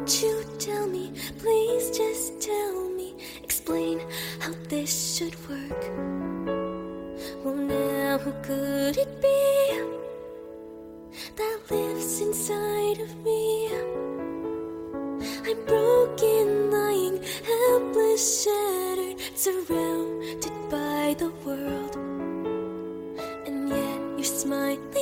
Won't you tell me, please just tell me, explain how this should work. Well now, who could it be that lives inside of me? I'm broken, lying, helpless, shattered, surrounded by the world. And yet you smile